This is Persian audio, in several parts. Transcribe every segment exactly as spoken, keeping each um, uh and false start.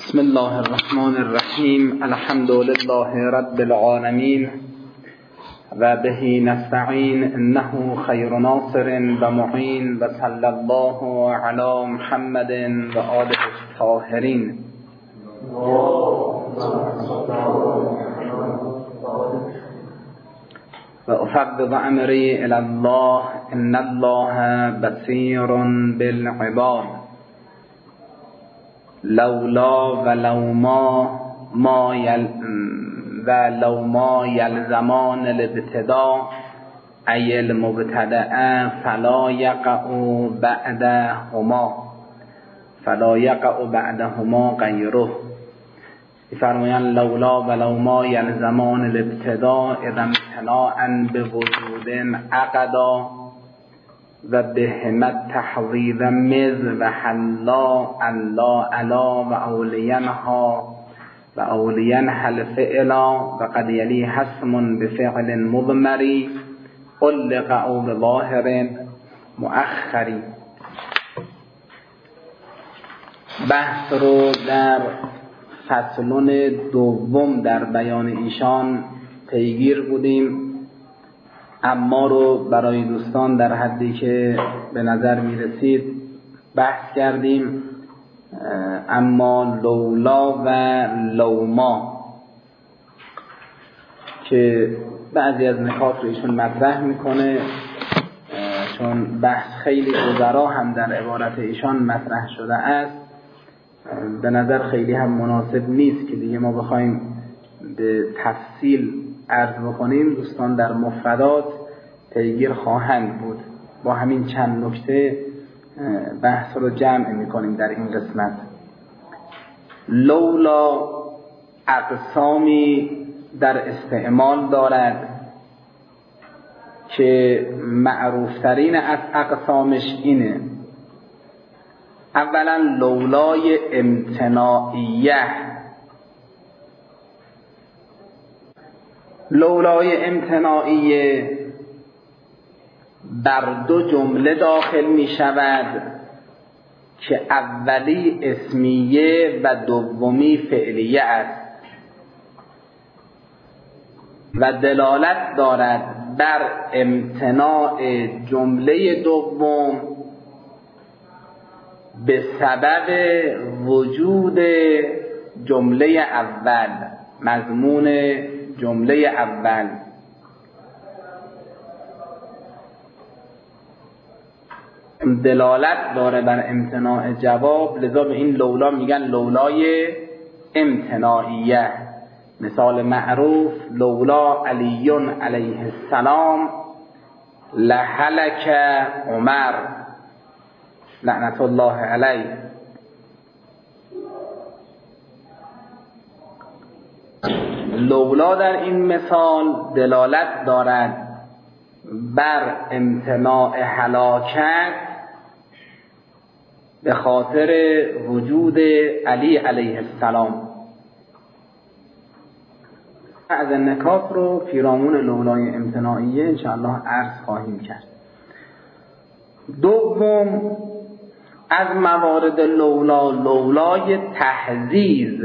بسم الله الرحمن الرحیم. الحمد لله رب العالمین و به نستعین، انه خیر ناصر و معین، و صلی الله علی محمد و آله الطاهرین. و افوض امری الی الله، ان الله بصیر بالعباد. لولا و لو ما ما یل و لو ما یلزمان الابتداء ای المبتدأ فلا یقع بعدهما فلا یقع بعدهما غیره. فرمایند لولا و لو ما یلزمان الابتداء اذا امتناعا بوجود عقدا و بهمت تحویض مز و حلا الله علا و اولینها و اولینها الفعلا و قد یلی حسم بفعل مضمری علق او بظاهر مؤخری. بحث رو در فصلون دوم در بیان ایشان پیگیر بودیم، اما رو برای دوستان در حدی که به نظر می رسید بحث کردیم. اما لولا و لوما که بعضی از نکات رو ایشون مطرح میکنه، چون بحث خیلی گذرا هم در عبارت ایشان مطرح شده است، به نظر خیلی هم مناسب نیست که دیگه ما بخوایم به تفصیل عرض بکنیم. دوستان در مفردات پیگیر خواهند بود. با همین چند نکته بحث رو جمع میکنیم در این قسمت. لولا اقسامی در استعمال دارد که معروفترین از اقسامش اینه: اولا لولای امتناعیه. لولای امتناعیه در دو جمله داخل می شود که اولی اسمیه و دومی فعلیه است و دلالت دارد بر امتناع جمله دوم به سبب وجود جمله اول، مضمون جمله اول. دلالت داره بر امتناع جواب، لذا به این لولا میگن لولای امتناعیه. مثال معروف: لولا علی علیه السلام لهلک عمر لعنت الله علیه. لولا در این مثال دلالت دارد بر امتناع هلاکت به خاطر وجود علی علیه السلام. از نکات رو پیرامون لولای امتناعیه انشاءالله عرض خواهیم کرد. دوم از موارد لولا، لولای تحزیز.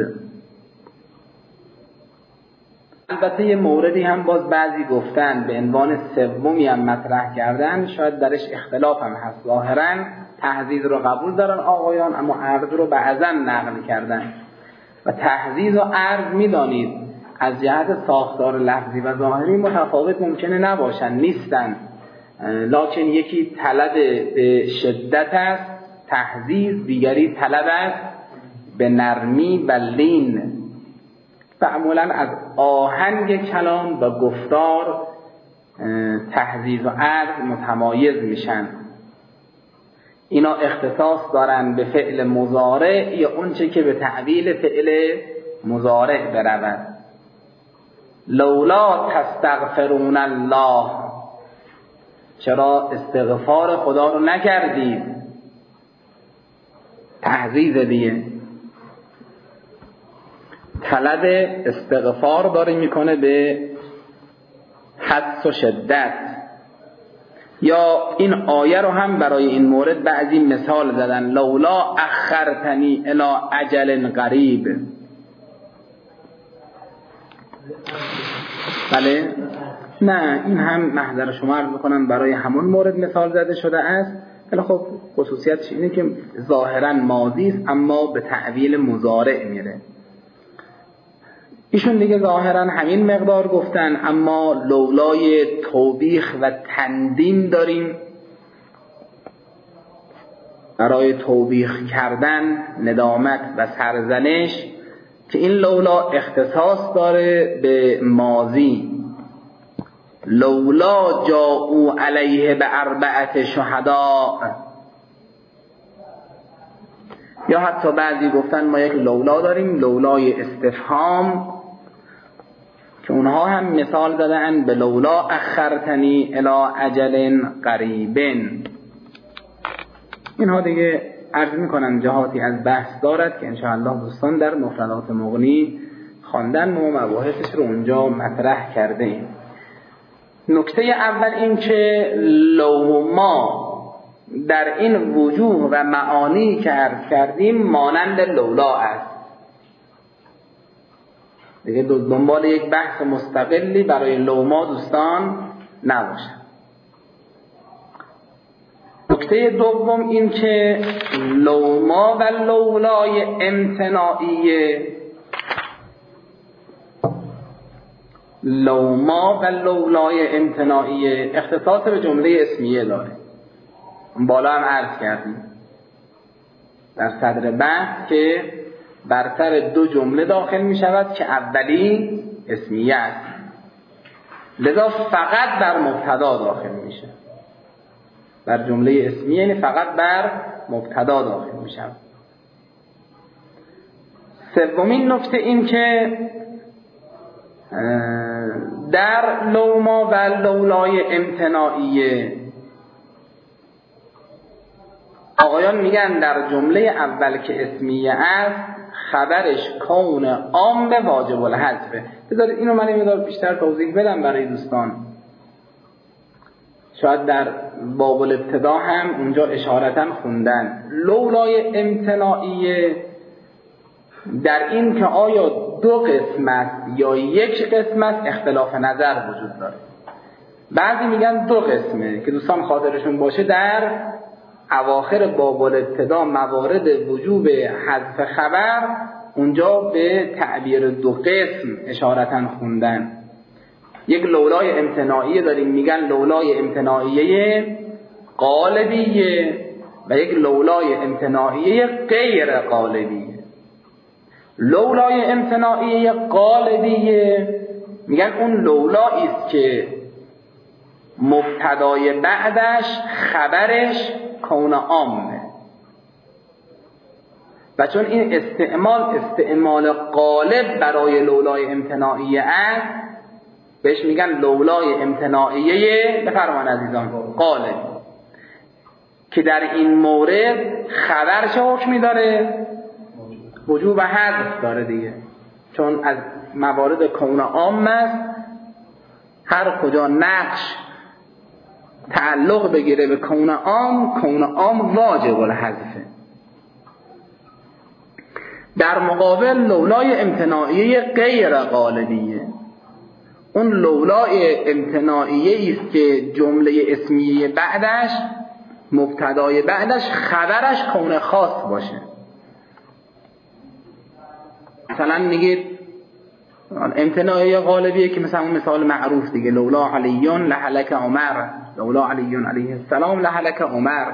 البته یه موردی هم باز بعضی گفتن به عنوان سومی هم مطرح کردن، شاید درش اختلاف هم هست. ظاهرا تحزیز رو قبول دارن آقایان، اما عرض رو بعضا نقل کردن. و تحزیز و عرض میدانید از جهت ساختار لفظی و ظاهری متفاوت ممکنه نباشن، نیستن، لکن یکی طلب به شدت است تحزیز، دیگری طلب است به نرمی و لین. معمولا از آهنگ کلام و گفتار تحزیز و عرض متمایز میشن. اینا اختصاص دارن به فعل مضارع یا اونچه که به تعبیل فعل مضارع برود. لولا تستغفرون الله، چرا استغفار خدا رو نکردید؟ تحزیز دیگه، طلب استغفار داره میکنه به حدس و شدت. یا این آیه رو هم برای این مورد بعضی مثال زدن، لولا اخرتنی الی اجل قریب. بله نه این هم محضر شما عرض بکنم برای همون مورد مثال زده شده است، ولی خب خصوصیتش اینه که ظاهرا ماضی است اما به تعویل مضارع میره. ایشون دیگه ظاهرا همین مقدار گفتن، اما لولای توبیخ و تندیم داریم برای توبیخ کردن، ندامت و سرزنش، که این لولا اختصاص داره به ماضی. لولا جاءوا علیه به اربعت شهداء، یا حتی بعضی گفتن ما یک لولا داریم، لولای استفهام، که اونها هم مثال دادن به لولا اخرتنی الی اجل قریب. اینها دیگه عرض میکنم جهاتی از بحث دارد که انشاءالله دوستان در مفردات مغنی خواندن و مباحثش رو اونجا مطرح کرده ایم. نکته اول این که لوما در این وجوه و معانی که عرض کردیم مانند لولا است. دیگه دنبال یک بحث مستقلی برای لوما دوستان نباشد. نکته دوم این که لوما و لولای امتناعیه، لوما و لولای امتناعیه اختصاص به جمله اسمیه داره. بالا هم عرض کردیم در صدر بحث که بر سر دو جمله داخل می شود که اولی اسمیه است، لذا فقط بر مبتدا داخل میشه. بر جمله اسمیه یعنی فقط بر مبتدا داخل می شود. سومین نکته این که در لوما و لولای امتناعیه آقایان میگن در جمله اول که اسمیه است خبرش کون عام به واجب الحذف. بذارید اینو من یه مقدار بیشتر توضیح بدم برای دوستان. شاید در باب الابتدا هم اونجا اشارتا خوندن. لولای امتناعیه در این که آیا دو قسم است یا یک قسم است اختلاف نظر وجود داره. بعضی میگن دو قسمه که دوستان خاطرشون باشه در اواخر باب الابتدا موارد وجوب حذف خبر اونجا به تعبیر دو قسم اشارتا خوندن. یک لولای امتناعیه داریم میگن لولای امتناعیه قالبیه و یک لولای امتناعیه غیر قالبیه. لولای امتناعیه قالبیه میگن اون لولایی است که مبتدای بعدش خبرش کون عامه و چون این استعمال استعمال غالب برای لولای امتناعیه است بهش میگن لولای امتناعیه بفرمان عزیزان غالب، که در این مورد خبر چه حکمی داره؟ وجوب حذف داره دیگه، چون از موارد کون عام است. هر کجا نقش تعلق بگیره به کون عام، کون عام واجب الحذفه. در مقابل لولای امتناعیه غیر غالبیه، اون لولای امتناعیه است که جمله اسمیه بعدش مبتدای بعدش خبرش کون خاص باشه. مثلا میگید امتناعیه غالبیه که مثلا مثال معروف دیگه، لولا علیون لهلک عمر، لولا علیون علیه السلام لهلک عمر،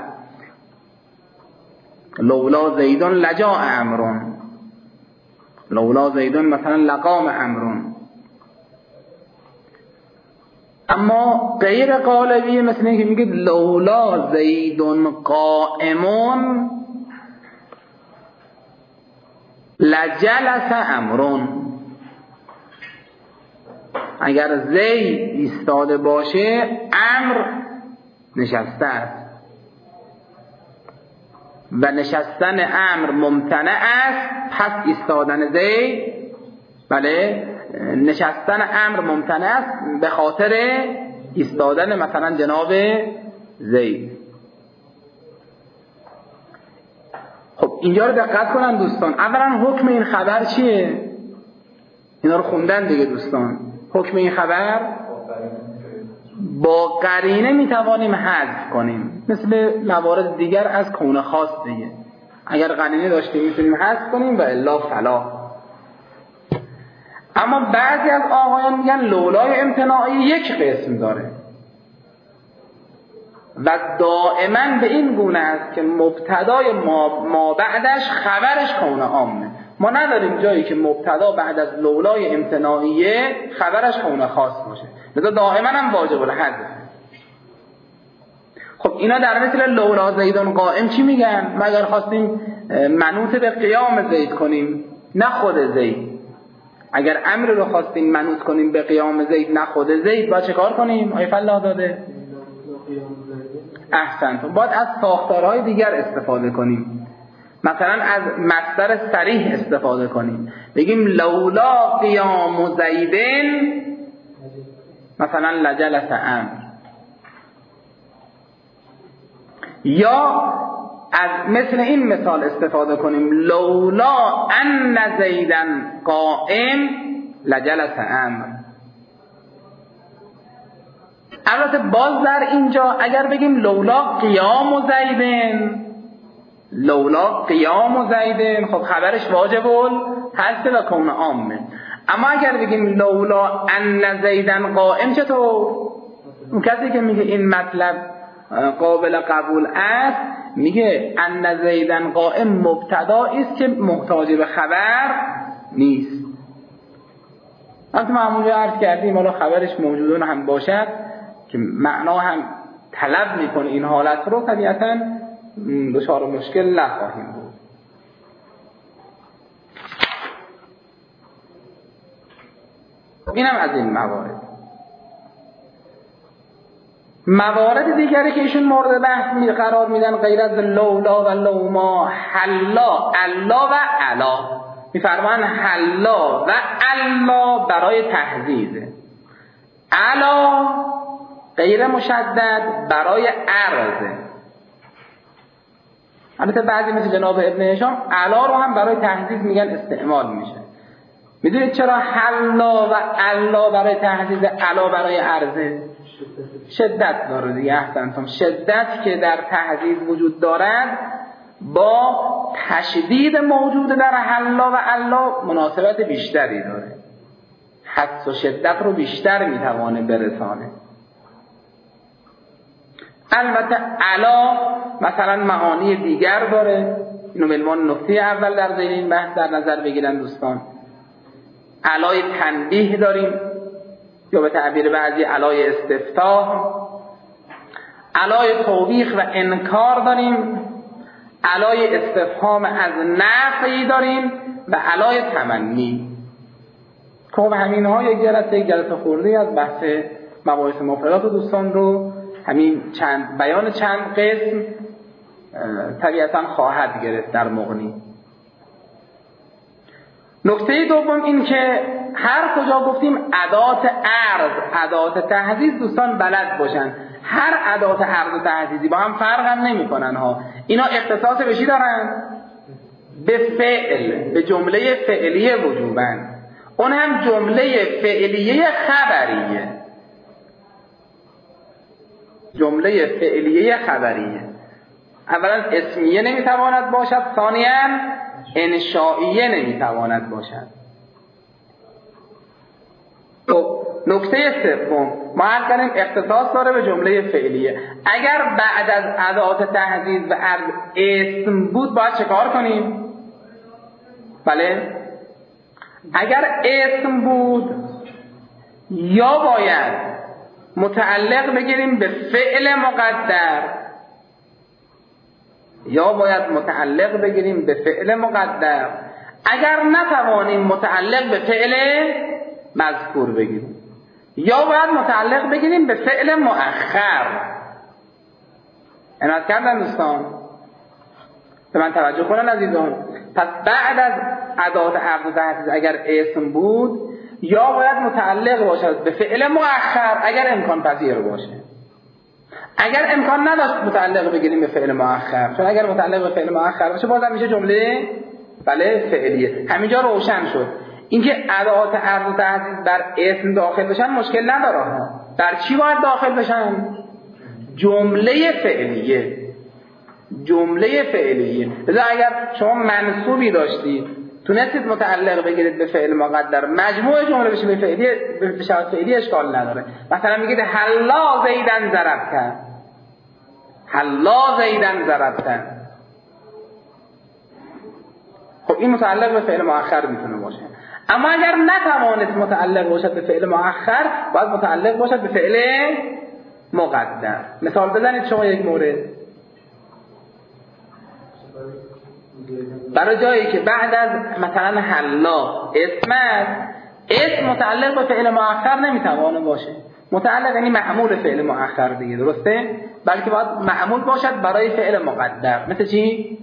لولا زیدون لجاء امرون، لولا زیدون مثلا لقام امرون. اما غیر قالبیه مثل اینکه میگید لولا زیدون قائمون لجلس امرون، اگر زید ایستاده باشه امر نشسته است و نشستن امر ممتنع است، پس ایستادن زید بله نشستن امر ممتنع است به خاطر ایستادن مثلا جناب زید. خب اینجا رو دقت کنن دوستان. اولا حکم این خبر چیه؟ اینا رو خوندن دیگه دوستان. حکم این خبر با قرینه میتوانیم حذف کنیم، مثل موارد دیگر از کون خاص دیگه. اگر قرینه داشتیم میتونیم حذف کنیم و الا فلا. اما بعضی از آقایان میگن لولای امتناعی یک قسم داره و دائما به این گونه است که مبتدای ما, ما بعدش خبرش کون عامه. ما نداریم جایی که مبتدا بعد از لولای امتناعیه خبرش کون خاص باشه، لذا دائما هم واجب الحذف. خب اینا در مثل لولا زیدون قائم چی میگن؟ ما اگر خواستیم منوط به قیام زید کنیم نه خود زید، اگر امر رو خواستیم منوط کنیم به قیام زید نه خود زید، باید چه کار کنیم؟ آیه فلاح داده؟ احسنتون. باید از ساختارهای دیگر استفاده کنیم، مثلا از مصدر صریح استفاده کنیم، بگیم لولا قیام زیدن مثلا لجلس امر، یا از مثل این مثال استفاده کنیم لولا ان زیدن قائم لجلس امر. البته باز در اینجا اگر بگیم لولا قیام زیدن، لولا قیام زیدن، خب خبرش واجبه هست و کون عامه. اما اگر بگیم لولا ان زیدن قائم، چطور؟ اون کسی که میگه این مطلب قابل قبول است میگه ان زیدن قائم مبتدایی است که محتاج به خبر نیست. البته ما همونجا عرض کردیم حالا خبرش موجودون هم باشد که معنا هم طلب میکنه این حالت رو، طبیعتاً دچار مشکل نخواهیم بود. اینم از این موارد. موارد دیگری که ایشون مورد بحث می قرار میدن غیر از لولا و لوما، حلا، الا و علا. میفرمان حلا و الا برای تحزیزه، علا غیر مشدد برای عرضه. البته بعضی مثل جناب ابن هشام علا رو هم برای تحزیز میگن استعمال میشه. میدونید چرا حلا و الا برای تحزیز، علا برای عرضه؟ شدت داره دیگه. احسنتم. شدت که در تحزیز وجود دارد با تشدید موجود در حلا و الا مناسبت بیشتری داره، حس و شدت رو بیشتر میتوانه برسانه. البته علا مثلا معانی دیگر داره، اینو به عنوان نکته اول در ذیل این بحث در نظر بگیرن دوستان. علای تنبیه داریم یا به تعبیر بعضی علای استفتاح، علای توبیخ و انکار داریم، علای استفهام از نفی داریم و علای تمنی. خب همین ها یک جلسه یک جلسه خورده از بحث مباحث مفردات و دوستان رو همین چند بیان چند قسم طبیعتا خواهد گرفت در مغنی. نکته دوم این که هر کجا گفتیم ادات عرض، ادات تحدید، دوستان بلد باشن هر ادات عرض و تحدیدی با هم فرق هم نمی کنن ها. اینا اختصاص به چی دارن؟ به فعل، به جمله فعلیه وجوبن. اون هم جمله فعلیه خبریه، جمله فعلیه خبریه. اولا اسمیه نمیتواند باشد، ثانیاً انشائیه نمیتواند باشد. خب نکته سوم ما عرض کردیم اختصاص داره به جمله فعلیه. اگر بعد از ادات تهدید و عرض اسم بود باید چه کار کنیم؟ بله، اگر اسم بود یا باید متعلق بگیریم به فعل مقدر یا باید متعلق بگیریم به فعل مقدر. اگر نتوانیم متعلق به فعل مذکور بگیریم یا باید متعلق بگیریم به فعل مؤخر. عنایت کردن دوستان؟ به من توجه کنن عزیزان. پس بعد از ادات عرض و تهدید اگر اسم بود یا باید متعلق باشد به فعل مؤخر اگر امکان پذیر باشه. اگر امکان نداشت متعلق بگیریم به فعل مؤخر، چون اگر متعلق به فعل مؤخر باشه بازم میشه جمله بله فعلیه. همینجا روشن شد اینکه ادوات عرض و تهدید بر اسم داخل بشن مشکل نداره ها. در چی باید داخل بشن؟ جمله فعلیه. جمله فعلیه. لذا اگر شما منصوبی داشتید تونستید متعلق بگیرید به فعل مقدر، مجموع جمله بشه به فعلی، به شرط فعلی اشکال نداره. مثلا میگید حلا زیدن ضربتن، حلا زیدن ضربتن، خب این متعلق به فعل مؤخر میتونه باشه. اما اگر نتوانست متعلق باشد به فعل مؤخر باید متعلق باشد به فعل مقدر. مثال بزنید شما یک مورد. برای جایی که بعد از مثلا حلا اسم اسم متعلق به فعل مؤخر نمیتوانه باشه، متعلق یعنی معمول فعل مؤخر دیگه، درسته؟ بلکه باید معمول باشد برای فعل مقدر. مثل چی؟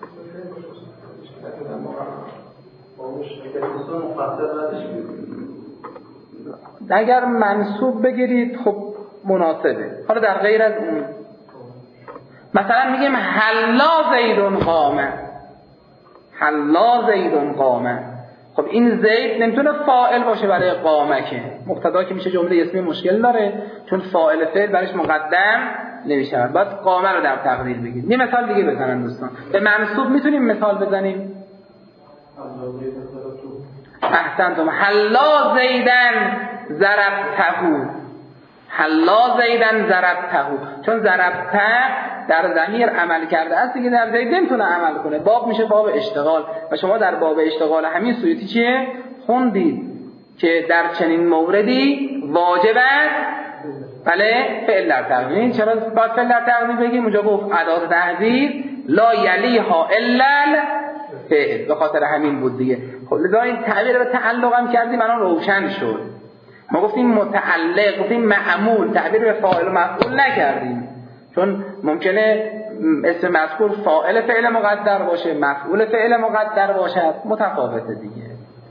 اگر منصوب بگیرید خب مناسبه. حالا در غیر از اون مثلا میگیم حلا زیدون قامه، حلا زیدون قامه، خب این زید نمیتونه فاعل باشه برای قامه که مبتدا که میشه جمله اسمی مشکل داره، چون فاعل فعل برایش مقدم نمیشه، باید قامه رو در تقدیر بگید. یه مثال دیگه بزنن دوستان. به منصوب میتونیم مثال بزنیم؟ احسنتم. حلا زیدن ضربتهو، حلا زیدن ضربتهو، چون ضربته در ضمیر عمل کرده است دیگه در زید نمیتونه عمل کنه، باب میشه باب اشتغال. و شما در باب اشتغال همین سویتی چیه خوندید که در چنین موردی واجب است بله فعل در تقدیر. چرا باید فعل در تقدیر بگیم؟ اونجا گفت ادات تهدید لا یلیها الا فعل، به خاطر همین بود دیگه. خب لذا این تعبیر به تعلق هم کردیم الان روشن شد. ما گفتیم متعلق، گفتیم معمول، تعبیر به فاعل و مفعول نکردیم، چون ممکنه اسم مذکور فاعل فعل مقدر باشه، مفعول فعل مقدر باشد، متفاوته دیگه.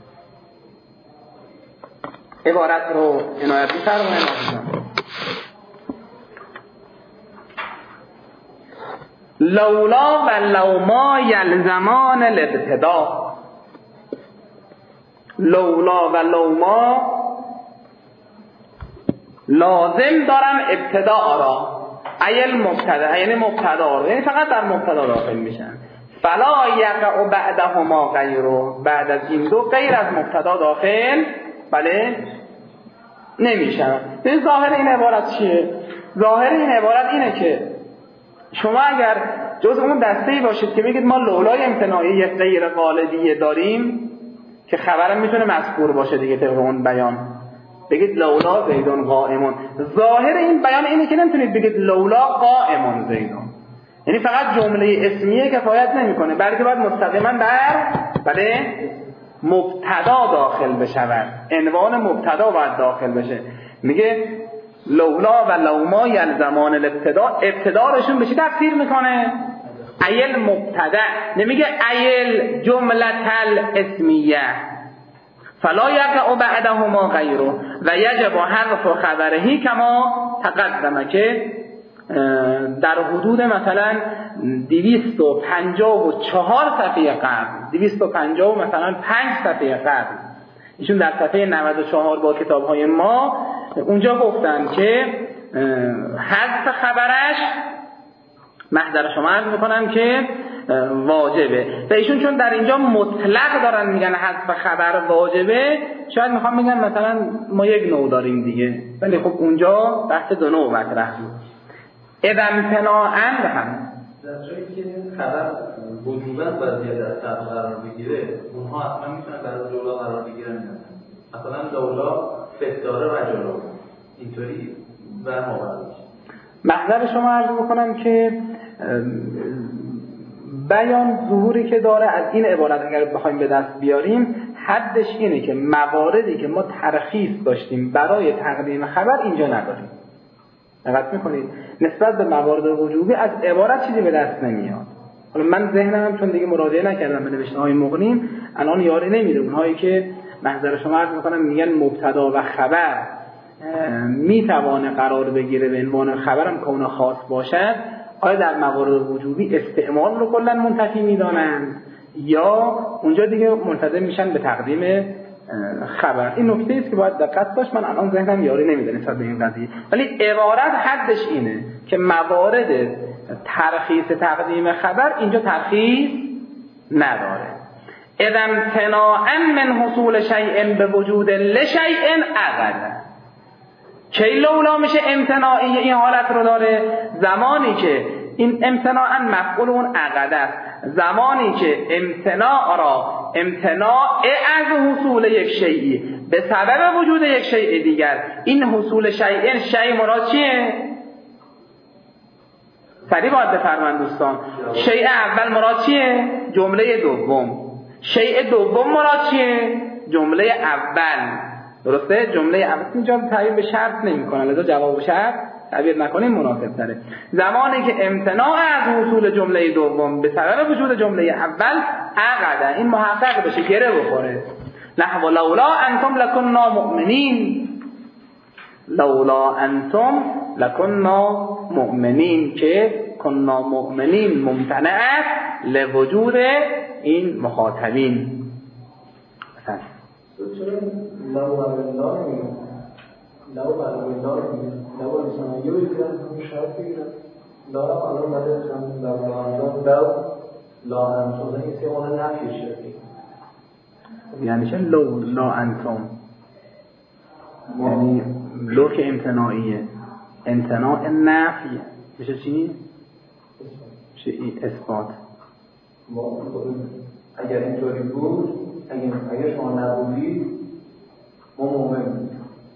عبارت رو عنایت بفرمایید. لولا و لوما یلزمان الابتدا، لولا و لوما لازم دارن ابتدا را، ایل مبتدا یعنی مبتدا رو، یعنی فقط در مبتدا داخل میشن. فلا یقع بعدهما غیره، بعد از این دو غیر از مبتدا داخل بله نمیشن. به ظاهر این عبارت چیه؟ ظاهر این عبارت اینه که شما اگر جز اون دسته‌ای باشید که میگید ما لولای امتناعی غیر قالبیه داریم که خبرم میتونه مذکور باشه دیگه طبق اون بیان، بگید لولا زیدون قائمون، ظاهر این بیان اینه که نمیتونید بگید لولا قائمون زیدون، یعنی فقط جمله اسمیه کفایت نمیکنه، بلکه باید مستقیما بر بله مبتدا داخل بشود، عنوان مبتدا باید داخل بشه. میگه لولا و لوما یلزمان الابتدا، ابتدارشون به چی تفسیر میکنه؟ ایل مبتدا، نمیگه ایل جملة الاسمیه. فلا یقع بعدهما غیره و یجب حذف خبره کما تقدم، که در حدود مثلا دویست و پنجاه و چهار صفحه قبل، دویست و پنجاه و مثلا پنج صفحه قبل، ایشون در صفحه نود و چهار با کتاب‌های ما اونجا گفتن که حذف خبرش محضر شما عرض میکنم که واجبه، و ایشون چون در اینجا مطلق دارن میگن حذف خبر واجبه، شاید میخوام بگن مثلا ما یک نوع داریم دیگه، ولی خب اونجا بحث دو نوع مطرح بود. اذا امتناعاً هم در جایی که خبر وجوباً وضعیت از قبل قرار بگیره، اونها اصلا میتونن برای لولا قرار بگیرن، مثلا لولا فتاره و جلو اینطوری و مبارک. محضر شما عرض بکنم که بیان ظهوری که داره از این عبارت اگر بخوایم به دست بیاریم، حدش اینه که مواردی که ما ترخیص داشتیم برای تقدیم خبر اینجا نداریم. دقت میکنید نسبت به موارد وجوبی از عبارت چیزی به دست نمیاد. حالا من ذهنم چون دیگه مراجعه نکردم به نوشته‌های مغنیم الان یاری نمیده، اونهایی که محضر شما عرض میکنم میگن مبتدا و خبر میتوانه قرار بگیره به عنوان خبرم کون خاص باشد، آیا در موارد وجوبی استعمال رو کلا منتفی میدانند یا اونجا دیگه ملتزم میشن به تقدیم خبر؟ این نکته است که باید دقت داشت. من الان ذهنم یاری نمیده نسبت به این قضیه، ولی عبارت حدش اینه که موارد ترخیص تقدیم خبر اینجا ترخیص نداره. اذا امتناعا من حصول شیء به وجود لشیء عقد. کی لولا میشه امتناعی این حالت رو داره؟ زمانی که این امتناعا مفعول اون عقد است، زمانی که امتناع را امتناع از حصول یک شیئی به سبب وجود یک شیء دیگر، این حصول شیء شیء مراد چیه؟ سریع باید بفرمایید دوستان. شیء اول مراد چیه؟ جمله دوم. شیء دوم مراد چیه؟ جمله اول. درسته؟ جمله اول اینجا تعبیر به شرط نمی‌کنه، لذا جواب شرط تعبیر نکنیم مناسب تره. زمانی که امتناع از حصول جمله دوم به سبب وجود جمله اول عقده، این محقق بشه، گره بخوره. نحو لولا انتم لکننا مؤمنین، لولا انتم لکننا مؤمنین که کننا مؤمنین ممتنع است لوجود این مخاطبین. مثلا چرا لو بالله نمیگم، لو بالله نمیگم، لو انسانیه بگیرن همون شرط بگیرن، لا الان بده مثلا لو بالله لو لا انتم این سه اون نفی شرطی، یعنی چه لو لا انتم؟ یعنی لو که امتناعیه، امتناع نفی میشه چی؟ میشه اثبات. اگر اینطوری بود، اگر اگر شما نبودی ما مومن بودیم.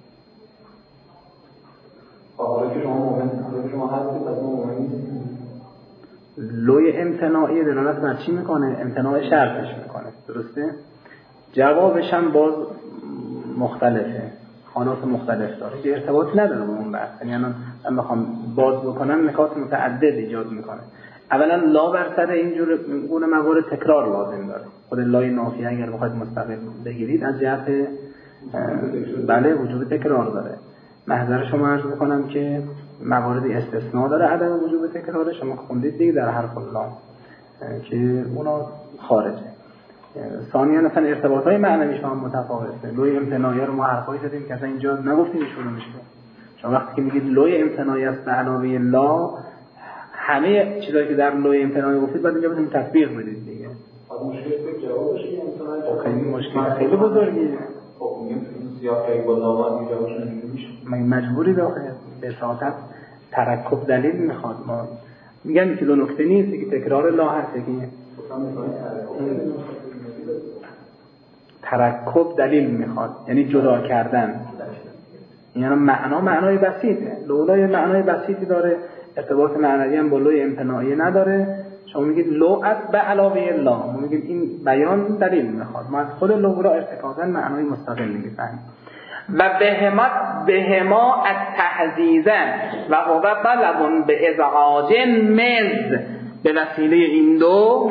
حالا که شما مومن، حالا که شما هستید پس ما مومن نیستیم. لوی امتناعی دلالت بر چی میکنه؟ امتناع شرطش میکنه. درسته؟ جوابش هم باز مختلفه، خانات مختلف داره، که ارتباطی نداره با اون بحث. یعنی الان من بخوام باز بکنم نکات متعدد ایجاد میکنه. اولا لا بر سر اینجور گونه موارد تکرار لازم داره. خود لای نافیه اگر بخواید مستقل بگیرید از جهت بله وجوب تکرار داره. محضر شما عرض میکنم که مواردی استثناء داره عدم وجوب تکرار، شما خوندید دیگه در حرف لا که اونا خارجه. ثانیاً مثلا ارتباطهای معنویش هم متفاوته. لوی امتناعی رو ما حرفایی زدیم که اصلا اینجا نگفتیم شروع میشه. شما وقتی که میگید لوی امتناعی است به علاوه لا، همه چیزایی که در لوی امتناعی گفتید بعد اینجا بتونید تطبیق بدید دیگه. خب مشکل به جوابش امتناعی خیلی مشکل خیلی بزرگیه. خب میگیم این سیاقی با لا جوابش نمیشه. مجبوری داخل به ساعت ترکب دلیل میخواد. ما میگن که دو نکته نیست که تکرار لا هست که ترکب دلیل میخواد، یعنی جدا کردن. یعنی معنا معنای بسیطه، لولای معنای بسیطی داره، ارتباط معنوی هم با لوی امتناعی نداره. شما میگید لو ات به علاوه لا، ما میگیم این بیان دلیل میخواد. ما از خود لو را ارتکازا معنای مستقل میگیم. و بهما بهما از تحزیزن و هو طلب به ازعاج مز، به وسیله این دو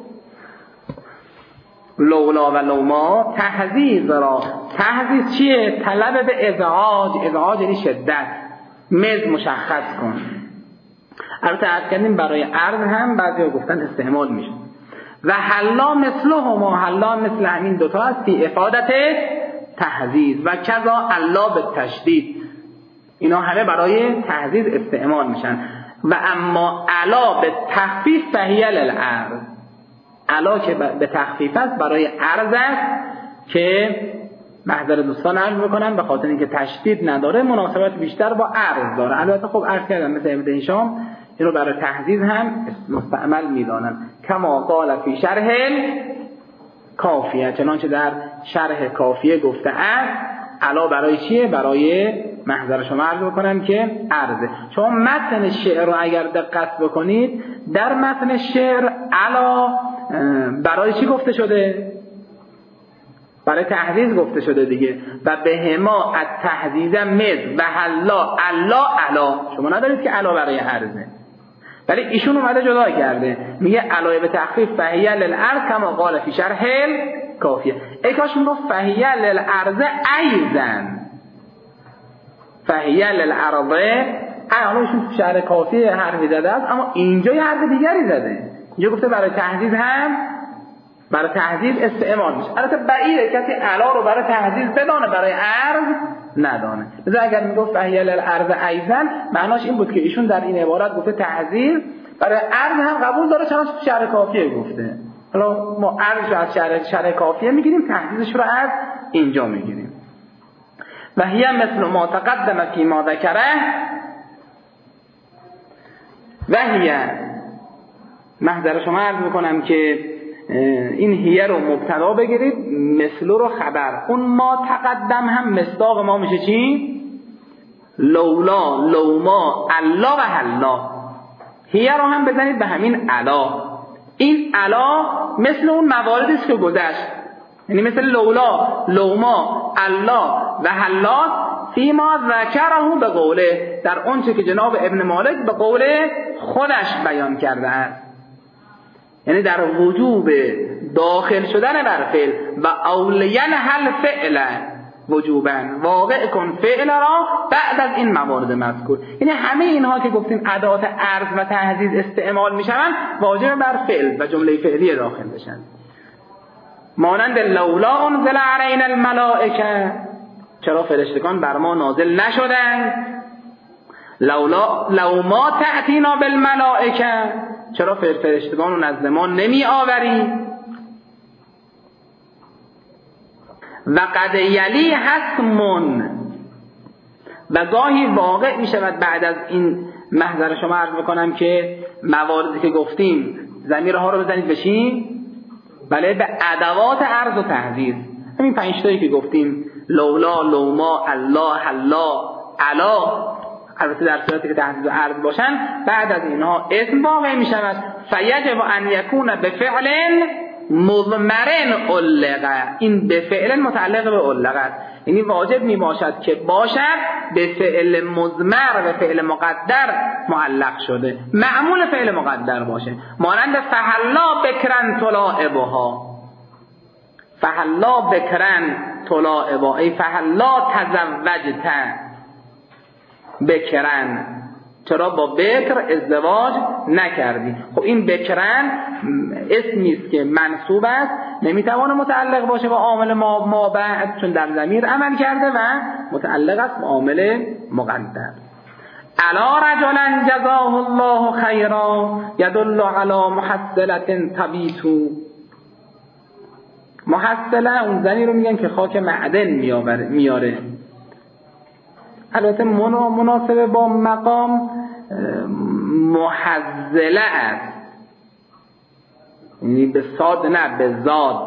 لولا و لوما تحزیز را. تحزیز چیه؟ طلب به ازعاج. ازعاج یعنی شدت. مز مشخص کن. البته عرض کردیم برای عرض هم بعضی گفتن استعمال میشه. و حلا مثلهما، حلا مثل همین دوتا هست فی افادت تحزیز و کذا الا به تشدید. اینا همه برای تحزیز استعمال میشن. و اما الا به تخفیف فهیه للعرض. الا که به تخفیف است برای عرض است که محضر دوستان عرض بکنم به خاطر اینکه تشدید نداره، مناسبت بیشتر با عرض داره. البته خب عرض کردم مثل ابن هشام اینو برای تحزیز هم مستعمل میدانن. کما قال فی شرح کافیه، چنانچه در شرح کافیه گفته است الا برای چیه؟ برای محضر شما عرض بکنم که عرضه. شما متن شعر رو اگر دقت بکنید، در متن شعر الا برای چی گفته شده؟ برای تحزیز گفته شده دیگه. و به ما از تحزیز مز و حلا الا الا، شما ندارید که الا برای عرضه، ولی ایشون اومده جدا کرده، میگه علای به تخفیف فهیه للعرض کما قال فی شرح کافیه. ای کاش میگفت فهیه للعرض ایزن، فهیه للعرضه. اولشون تو شعر کافی حرفی زده است، اما اینجا یه حرف دیگری زده. اینجا گفته برای تهذیب هم برای تهذیب استعمال میشه. البته بعیده کسی علا رو برای تهذیب بدانه برای عرض ندانه. مثلا اگر میگفت فهیه للعرض ایزن، معناش این بود که ایشون در این عبارت گفته تهذیب برای عرض هم قبول داره، چون تو شعر کافیه گفته. حالا ما عرض رو از شعر شعر کافیه میگیریم، تهذیبش رو از اینجا میگیریم. و هی مثل ما تقدم فی ما ذکره. و هی محضر شما عرض میکنم که این هیه رو مبتدا بگیرید، مثل رو خبر. اون ما تقدم هم مصداق ما میشه چی؟ لولا، لوما، الا و حلا. هیه رو هم بزنید به همین الا. این الا مثل اون مواردی است که گذشت، یعنی مثل لولا، لوما، الا و حلا فیما ذکره به قوله، در اون چه که جناب ابن مالک به قول خودش بیان کرده است، یعنی در وجوب داخل شدن بر فعل و اولین حل فعل وجوبا واقع کن فعل را بعد از این موارد مذکور. یعنی همه اینها که گفتیم ادوات عرض و تهذیب استعمال میشن واجب بر فعل و جمله فعلی داخل بشن. مانند لولا انزل علینا الملائکه، چرا فرشتگان بر ما نازل نشدند؟ لولا لو ما تأتینا بالملائکه، چرا فرشتگان رو نزد ما نمی آوری؟ و قد یلی حسمون، و گاهی واقع می شود بعد از این محضر شما عرض میکنم که مواردی که گفتیم ضمیرها رو بزنید بشین بله به ادوات عرض و تهذیب. همین پنج تایی که گفتیم لولا، لوما، الله، حلا، علا، البته در صورتی که تهذیب و عرض باشن بعد از اینها اسم واقع می شود. فیجب ان یکون بفعل مضمرن علقه، این به فعل متعلق به علقه است، یعنی واجب می باشد که باشد به فعل مضمر و فعل مقدر معلق شده، معمول فعل مقدر باشه. مانند فحلا بکرن طلائبها، فحلا بکرن طلائبها ای فحلا تزوجت بکرن، چرا با بکر ازدواج نکردی؟ خب این بکرن اسمی است که منصوب است، نمیتوانه متعلق باشه با عامل ما ما بعد، چون در ضمیر عمل کرده و متعلق است با عامل مقدر. الا رجلا جزاه الله خیرا یدل علی محصلة تبیت. محصله اون زنی رو میگن که خاک معدن میاره. البته مناسبه با مقام محزله است، یعنی به صاد نه به زاد.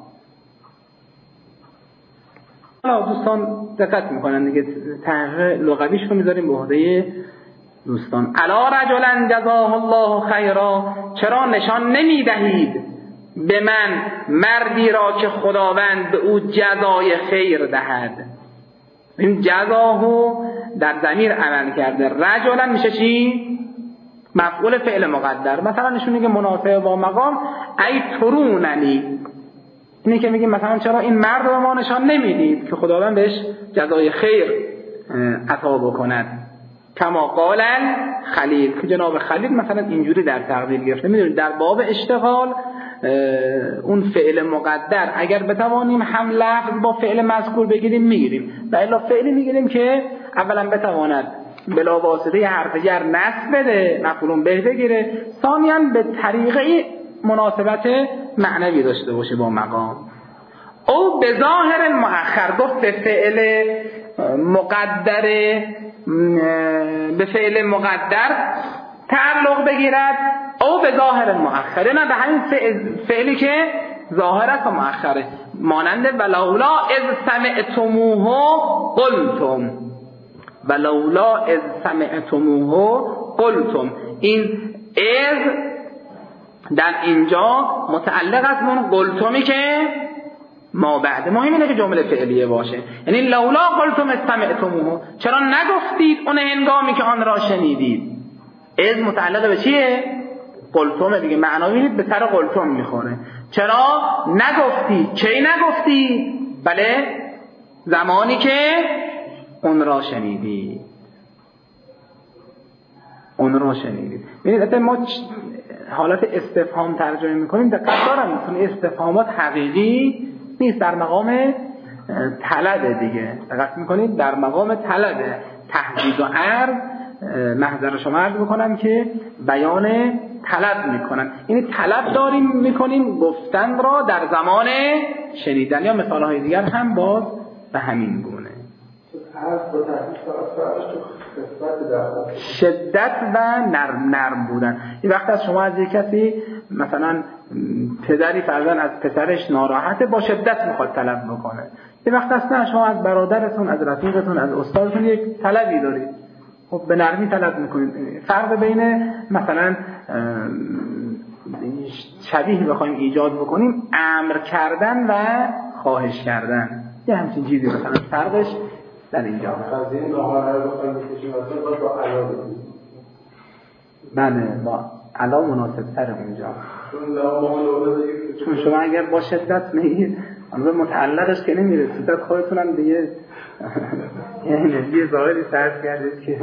حالا دوستان دقت میکنن دیگه، تحقیق لغویش رو میذاریم به عهده دوستان. الا رجلا جزاه الله خیرا، چرا نشان نمیدهید به من مردی را که خداوند به او جزای خیر دهد. این جزاهو در ضمیر عمل کرده، رجلا میشه چی؟ مفعول فعل مقدر. مثلا نشون میگه منافع با مقام ای تروننی، اینه که میگیم مثلا چرا این مرد رو ما نشان نمیدید که خداوند بهش جزای خیر عطا بکند. کما قال خلیل، که جناب خلیل مثلا اینجوری در تقدیر گرفته. میدونید در باب اشتغال اون فعل مقدر اگر بتوانیم هم لفظ با فعل مذکور بگیریم میگیریم، و الا فعلی میگیریم که اولا بتواند بلا واسطه حرف جر نصب بده، مفعول به بگیره، ثانیاً به طریقه مناسبت معنوی داشته باشه با مقام. او به ظاهر مؤخر، گفت به فعل مقدر به فعل مقدر تعلق بگیرد، او به ظاهر مؤخره، نه به همین فعلی که ظاهر است و مؤخره. مانند ولولا اذ سمعتموه قلتم، ولولا اذ سمعتموه قلتم، این اذ در اینجا متعلق است به اون قلتمی که ما بعد. مهم اینه که جمله فعلیه باشه، یعنی لولا قلتم استمعتموه، چرا نگفتید اون هنگامی که آن را شنیدید. از متعلق به چیه؟ قلتم دیگه، معنایی به سر قلتم میخوره. چرا نگفتید؟ چی نگفتید؟ بله زمانی که اون را شنیدید. اون را شنیدید. ببینید ما حالت استفهام ترجمه میکنیم، دقت دارم میکنید استفهامات حقیقی نیست، در مقام طلب دیگه. دقت میکنید در مقام طلب. تهدید و عرض محضر شما عرض بکنم که بیان طلب میکنن، یعنی طلب داریم میکنیم گفتن را در زمان شنیدن. یا مثال های دیگر هم باز به همین گونه. شدت و نرم نرم بودن. این وقت از شما از یک کسی مثلا پدری فرزن از پسرش ناراحته، با شدت میخواد طلب بکنه. این وقت است نه، شما از برادرتون، از رفیقتون، از استادتون یک طلبی دارید، خب به نرمی طلب میکنید. فرق بین مثلا شبیه بخوایم ایجاد بکنیم امر کردن و خواهش کردن، یه همچین چیزی مثلا فرقش در اینجا. از این ناهار رو بخوایم بکشیم اصلا با علا بکنیم. بله با علا مناسب تر اونجا، چون شما اگر با شدت نهید اما متعلقش که نمیرسید در خواهتون هم دیگه یعنی یه ظاهری سرد کردید که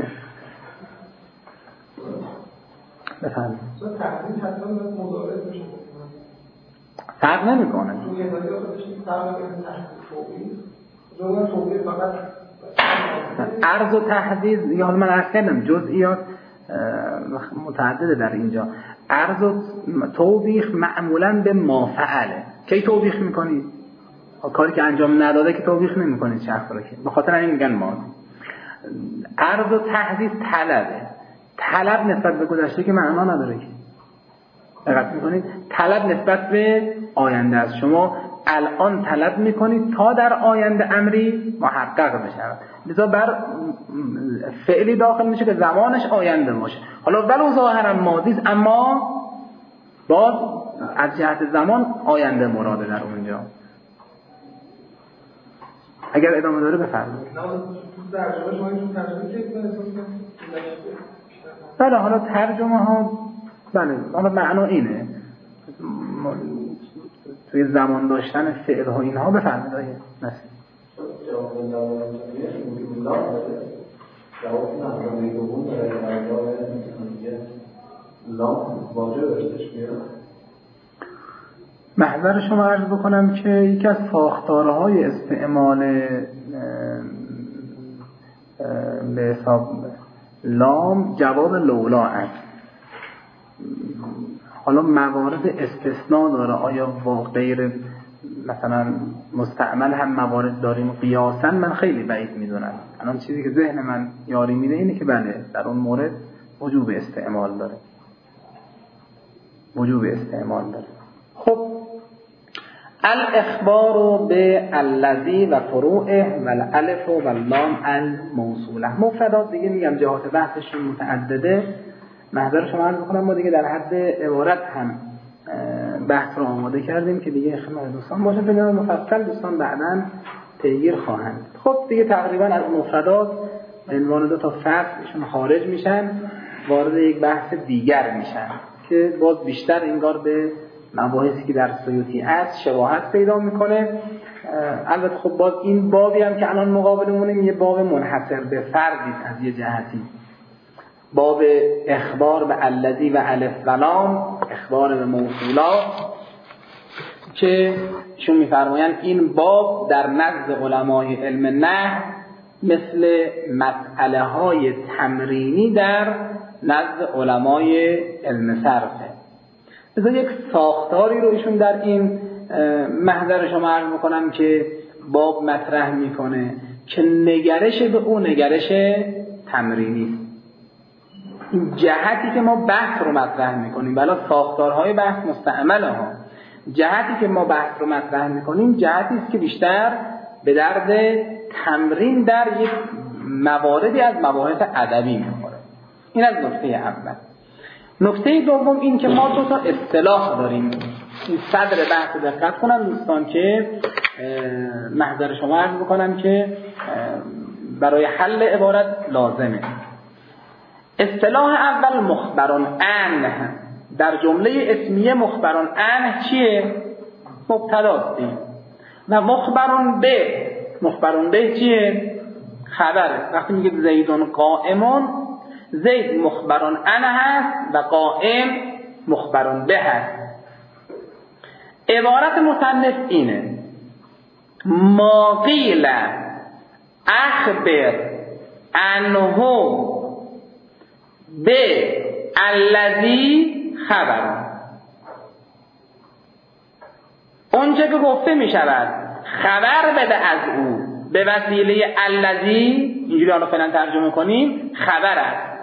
بفهمید تحریم حتما باید مضاعف بشه، فرق نمی کنه. چون یه داری خودش این فرق بین تحریم توبیه جمعه توبیه فقط عرض و تحدید، یا من عرض کردم جزئیات متعدده در اینجا. عرض و توبیخ معمولا به ما فعله. کی توبیخ میکنید؟ کاری که انجام نداده که توبیخ نمیکنید شخص را، که به خاطر این میگن ما. عرض و تحدید طلبه. طلب نسبت به گذشته که معنا نداره که. دقت میکنید؟ طلب نسبت به آینده است. شما الان طلب میکنید تا در آینده امری محقق بشه، لذا بر فعلی داخل میشه که زمانش آینده باشه. حالا ولو ظاهرا ماضی است، اما باز از جهت زمان آینده مراده در اونجا. اگر ادامه داره بفرمایید. ترجمه شما این ترجمه که من احساس کنم بله، حالا ترجمه ها بله، حالا معنا اینه توی زمان داشتن فعل ها اینها. بفرمایید آیه نسیم. جواب محضر شما عرض بکنم که یکی از ساختارهای استعمال به حساب لام جواب لولا است. حالا موارد استثناء داره، آیا با غیر مثلا مستعمل هم موارد داریم قیاسا؟ من خیلی بعید میدونم. الان چیزی که ذهن من یاری میده اینه که بله در اون مورد وجوب استعمال داره، وجوب استعمال داره. خب الاخبار به الذی و فروعه و الالف و اللام الموصوله. مفردات دیگه میگم جهات بحثشون متعدده، محضر شما عرض بکنم ما دیگه در حد عبارت هم بحث رو آماده کردیم که دیگه خدمت دوستان باشه، به نوع مفصل دوستان بعداً پیگیر خواهند. خب دیگه تقریبا از مفردات به عنوان دو تا فصلشون خارج میشن، وارد یک بحث دیگر میشن که باز بیشتر انگار به مباحثی که در سیوطی هست شباهت پیدا میکنه. البته خب باز این بابی هم که الان مقابلمونه یه باب منحصر به فردی از یه جهتی، باب اخبار به الذی و الف و لام، اخبار به موصولات، که شون میفرمایند این باب در نزد علمای علم نحو مثل مسئله های تمرینی در نزد علمای علم صرفه. مثلا یک ساختاری رو ایشون در این محضر شما عرض میکنم که باب مطرح میکنه که نگرش به اون نگرش تمرینی است. این جهتی که ما بحث رو مطرح میکنیم، بلا ساختارهای بحث مستعمله ها، جهتی که ما بحث رو مطرح میکنیم جهتی است که بیشتر به درد تمرین در یک مواردی از مباحث ادبی میخوره. این از نکته اول. نکته دوم این که ما دو تا اصطلاح داریم. این صدر بحث دقت کنم دوستان که محضر شما عرض بکنم که برای حل عبارت لازمه. اصطلاح اول مخبران عنه. در جمله اسمیه مخبران عنه چیه؟ مبتداست. و مخبران به، مخبران به چیه؟ خبره. وقتی میگه زیدون قائمون، زید مخبرون عنه هست و قائم مخبرون به هست. عبارت مصنف اینه: ما قیل اخبر عنه به الذی خبر. اونچه که گفته می شود خبر بده از او به وسیله الذی، اینجوری حالا فعلا ترجمه کنیم، خبر است.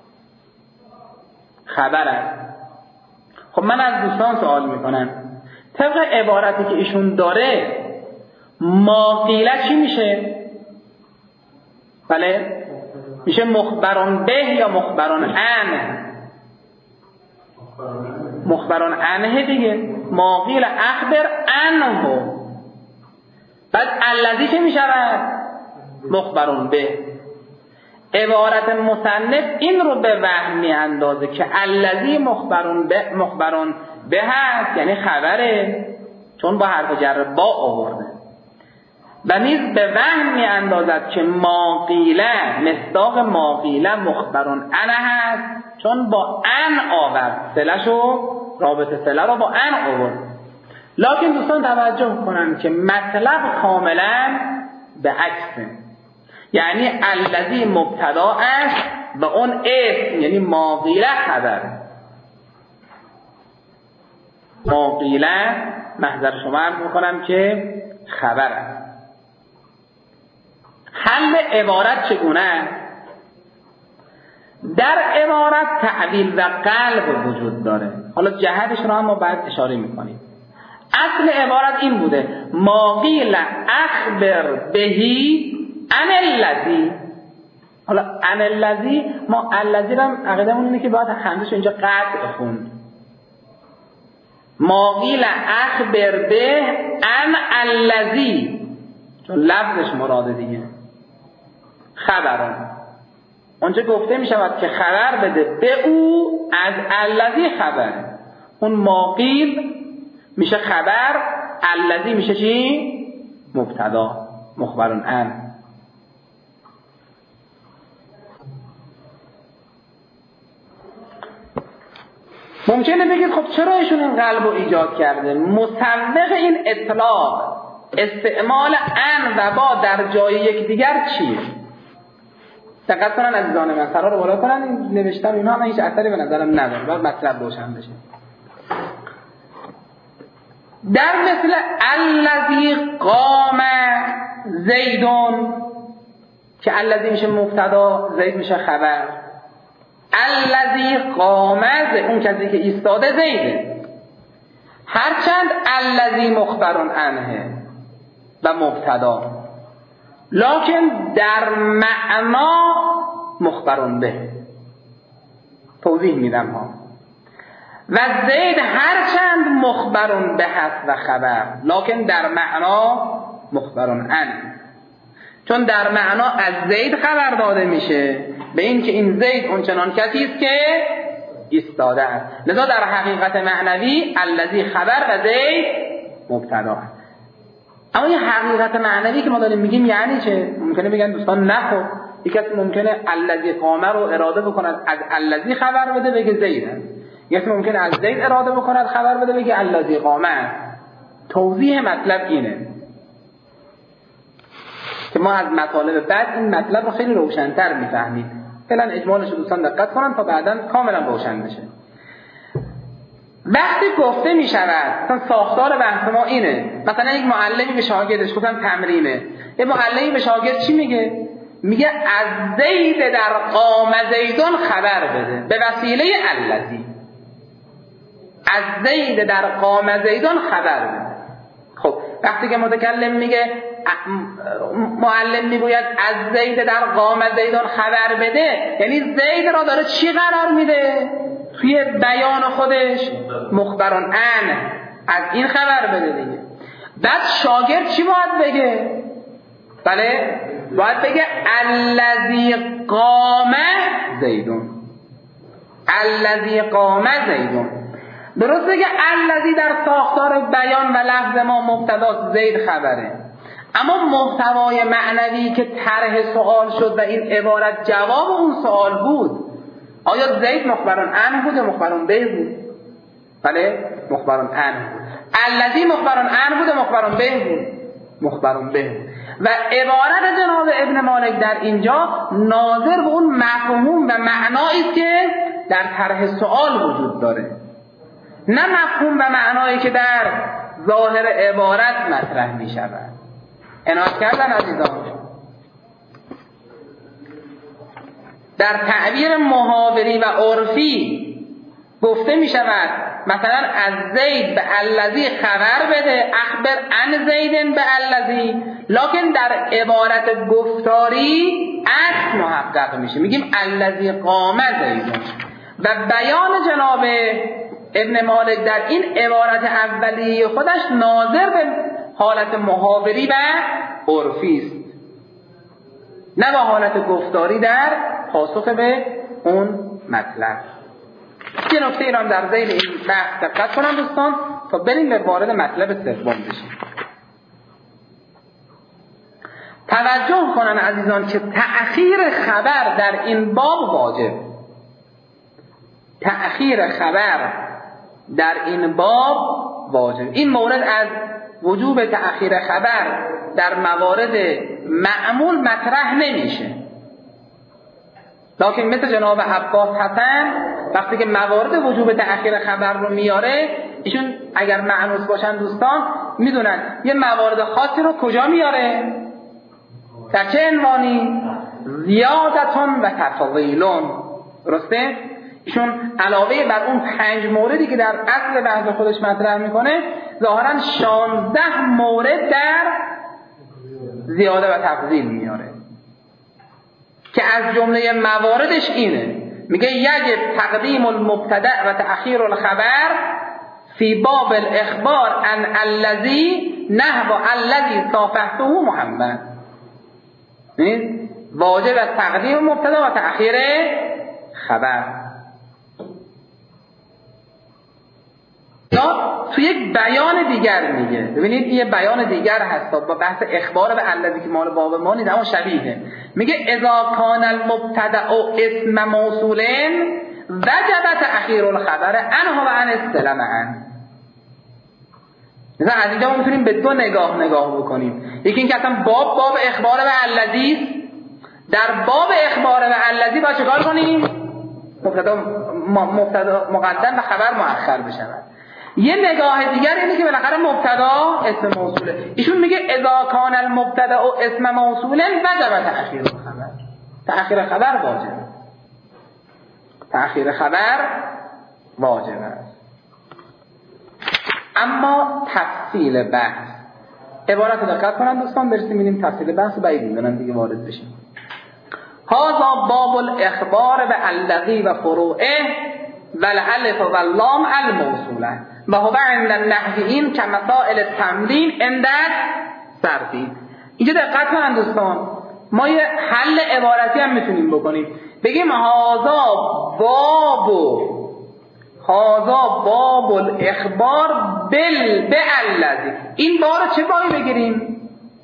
خبر است. خب من از دوستان سوال میکنم، طبق عبارتی که ایشون داره ما قیله چی میشه؟ بله؟ میشه مخبران به یا مخبران عنه؟ مخبران عنه دیگه. ما قیل اخبر عنه. بعد الذی چه میشود؟ مخبران به. عبارت مصنف این رو به وهم میاندازه که الذی مخبران به مخبران به هست، یعنی خبره، چون با حرف جر با آورده. و نیز به وهم میاندازد که ما قیله مصداق ما قیله مخبران عنه هست، چون با ان آورد، صله‌شو رابطه صله رو با ان آورد. لکن دوستان توجه کنن که مطلب کاملا به عکسه، یعنی الذی مبتدا است و اون اسم، یعنی ما قیله خبر. ما قیله محضر شما عرض میکنم که خبر است. حل عبارت چگونه؟ در عبارت تعویل و قلب وجود داره. حالا جهتش رو هم ما بعد اشاره میکنیم. اصل عبارت این بوده: ما قیل اخبر بهی عن الذی. حالا عن الذی، ما الذی رو هم عقیدمون اینه که باید همزش اینجا قطع خوند. ما قیل اخبر به عن الذی، چون لفظش مراده دیگه. خبران اونجا گفته می شود که خبر بده به او از الذی خبر. اون ما قیل میشه خبر، الذی میشه چی؟ مبتدا، مخبرون عنه. ممکنه بگید خب چرا ایشون این قلب رو ایجاد کرده؟ مسوق این اطلاق استعمال ان و با در جای یک دیگر چیه؟ دقت کنن عزیزان من، سرها رو بالا کنن. این نوشتم اینا هم هیچ اثری به نظرم نداره، باید مطلب روشن بشه. در مثل الذی قام زیدون که الذی میشه مبتدا، زید میشه خبر. الذی قام زید، اون کسی که ایستاده زیده. هرچند الذی مخبرون عنه و مبتدا، لکن در معنا مخبرون به. توضیح میدم ها. و زید هرچند مخبرون به هست و خبر، لکن در معنا مخبرون عنه، چون در معنا از زید خبر داده میشه به این که این زید اون چنان کسی است که ایستاده است. لذا در حقیقت معنوی الذی خبر و زید مبتدا است. اما این حقیقت معنوی که ما داریم میگیم یعنی چه؟ ممکنه بگن دوستان نه، خب یک کسی ممکنه الذی قامه رو اراده بکند از الذی خبر بده بگه زید است. یک کسی ممکنه از زید اراده بکند خبر بده بگه الذی قامه است. توضیح مطلب اینه که ما از مطالب بعد این مطلب رو خیلی روشن‌تر میفهمیم. فعلا اجمالش رو دوستان دقت کنن تا بعداً کاملا روشن بشه. وقتی گفته می شود، مثلا ساختار بحث ما اینه، مثلا یک معلمی به شاگردش گفتن تمرینه، یک معلمی به شاگرد چی میگه؟ میگه از زید در قام زیدون خبر بده به وسیله الذی. از زید در قام زیدون خبر بده. خب وقتی که متکلم میگه، معلم میگوید از زید در قام زیدون خبر بده، یعنی زید را داره چی قرار میده؟ توی بیان خودش مخبران عنه، از این خبر بده دیگه. بعد شاگرد چی باید بگه؟ بله باید بگه الذی قام زیدون. الذی قام زیدون. درسته که الذی در ساختار بیان و لفظ ما مبتدا زید خبره، اما محتوای معنوی که طرح سوال شد و این عبارت جواب اون سوال بود، آیا زید مخبرون عنه بود یا مخبرون به بود؟ بله مخبرون عنه بود. الذی مخبرون عنه بود یا مخبرون به بود؟ مخبرون به بود. و عبارت جناب ابن مالک در اینجا ناظر به اون مفهوم و معنایی است که در طرح سوال وجود داره، نه مفهوم و معنایی که در ظاهر عبارت مطرح می شود. عنایت کردن عزیزان. در تعبیر محاوری و عرفی گفته می شود مثلا از زید به الذی خبر بده، اخبر عن زید به الذی، لکن در عبارت گفتاری اصل محقق میشه، میگیم الذی قام زید. و بیان جناب ابن مالک در این عبارت اولیه خودش ناظر به حالت محاوری و عرفی است، نه به حالت گفتاری در پاسخ به اون مطلب. یه نکته ایران در ذیل این بحث دقت کنم دوستان تا بریم به وارد مطلب سوم بشیم. توجه کنن عزیزان که تأخیر خبر در این باب واجب، تأخیر خبر در این باب واجب. این مورد از وجوب تأخیر خبر در موارد معمول مطرح نمیشه، لکن مثل جناب عباس حسن وقتی که موارد وجوب تأخیر خبر رو میاره، ایشون اگر معنوس باشن دوستان میدونن یه موارد خاصی رو کجا میاره، در چه عنوانی؟ زیادتون و تفضیلون. درسته؟ ایشون علاوه بر اون پنج موردی که در اصل بحث خودش مطرح میکنه، ظاهرا شانزده مورد در زیاده و تفضیل میاره که از جمله مواردش اینه، میگه یجب تقدیم المبتدأ و تأخیر الخبر فی باب الاخبار عن الذی نحو الذی صافحته محمد. واجب از تقدیم مبتدا و تأخیر خبر. یا تو یک بیان دیگر میگه، ببینید این یه بیان دیگر هست با بحث اخبار به الذی که مال باب ما نیست اما شبیه، میگه اذا کان المبتدا اسم موصول وجب تأخیر الخبر عنه و عن السلام عنه. مثلا از اینجا ما میتونیم به دو نگاه نگاه بکنیم، یکی این که اصلا باب باب اخبار به الذی، در باب اخبار به الذی باید چیکار کنیم؟ مبتدا مبتدا مقدم و خبر مؤخر بشود. یه نگاه دیگر اینه که بالاخره مبتدا اسم موصوله. ایشون میگه اذا کان المبتدا اسم موصول وجب تأخیر الخبر. تأخیر خبر واجب. تأخیر خبر واجب است. اما تفصیل بحث، عبارت رو دقت کنن دوستان، برسیم ببینیم تفصیل بحث رو بعید میدونم دیگه وارد بشیم. هذا باب الاخبار به الذی و فروعه و الالف و اللام الموصوله و هو عند النحویین كمسائل التمرین عند صرفی. اینجا دقت کنن دوستان، ما یه حل عبارتی هم میتونیم بکنیم، بگیم هذا باب هذا باب الاخبار بال بالذی. این بار چه بایی بگیریم؟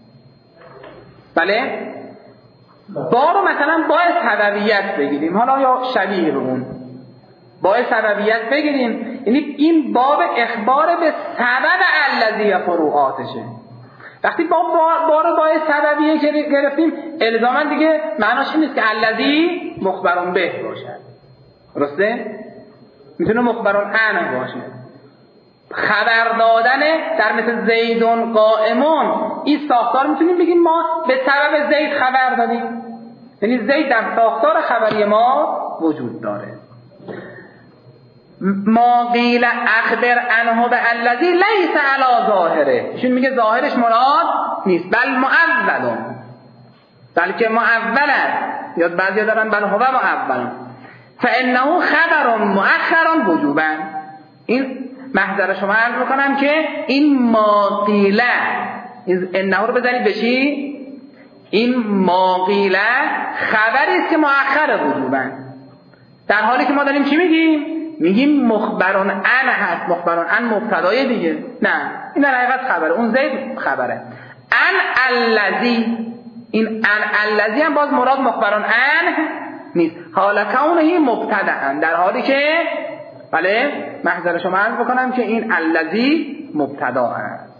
بله با رو مثلا با سببیت بگیریم، حالا یا شبیه به اون با سببیت بگیریم، یعنی این باب اخبار به سبب الذی و فروعاتشه. وقتی با با رو با سببیه که گرفتیم الزاما دیگه معناش این نیست که الذی مخبرون به باشه، درسته؟ میتونه مخبرون عنه باشه. خبر دادن در مثل زیدون قائمون، این ساختار میتونیم بگیم ما به سبب زید خبر دادیم، یعنی زید در ساختار خبری ما وجود داره. ما قیل اخبر عنه به الذی لیس علی ظاهره، ایشون میگه ظاهرش مراد نیست، بل مؤولون، بلکه مؤول است، یا بعضی دارن بل هو مؤول، فانه خبر مؤخر وجوبا. این محضر شما عرض میکنم که این ما قیل، انه رو بزنید بشی، این ما قیل خبری است که مؤخر وجوبا، در حالی که ما داریم چی میگیم؟ میگیم مخبرون ان هست، مخبرون ان مبتدای دیگه، نه این در حقیقت خبره، اون زید خبره. ان الذی، این ان الذی هم باز مراد مخبران ان نیست، حال کونه مبتدأ، در حالی که بله محضر شما عرض بکنم که این الذی مبتدا است.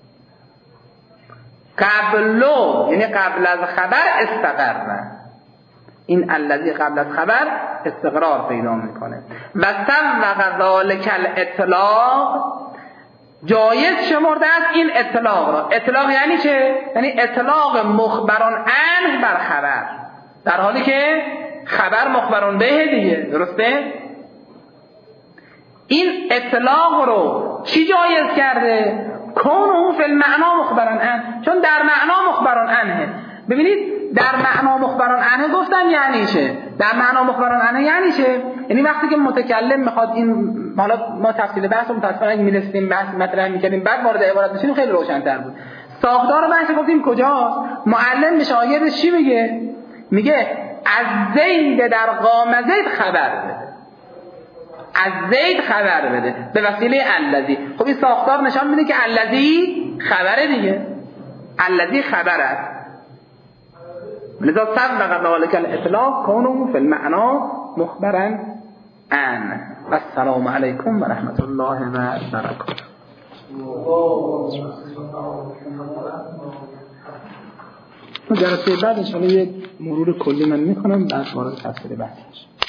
قبلو یعنی قبل از خبر استقر، این الذی قبل از خبر استقرار پیدا میکنه. و سوق ذالک الاطلاق، جایز شمرده است این اطلاق را. اطلاق یعنی چه؟ یعنی اطلاق مخبران عنه بر خبر، در حالی که خبر مخبران به دیگه، درسته؟ این اطلاق رو چی جایز کرده؟ کونه فی المعنا مخبران عنه، چون در معنا مخبران عنه. ببینید در معنا مخبران عنه گفتن یعنی چه؟ در معنا مخبران عنه یعنی چه؟ یعنی وقتی که متکلم میخواد این، حالا ما تفصیل بحث رو متاسفانه اگه می‌رسیدیم بحث مطرح می‌کردیم بعد وارد عبارت بشیم خیلی روشن‌تر بود. ساختار بحث گفتیم کجاست؟ معلم به شاگردش چی میگه؟ میگه از زید در قام زید خبر بده، از زید خبر بده به وسیله الذی. خب این ساختار نشان میده که الذی خبره دیگه، الذی خبر است. لذا سبق ذلك الاطلاق كونه في المعنى مخبرا عن. السلام علیکم و رحمت الله و برکاته. جلسه بعد انشاءالله یه مرور کلی من میکنم بعد وارد تفصیل بحث میشم.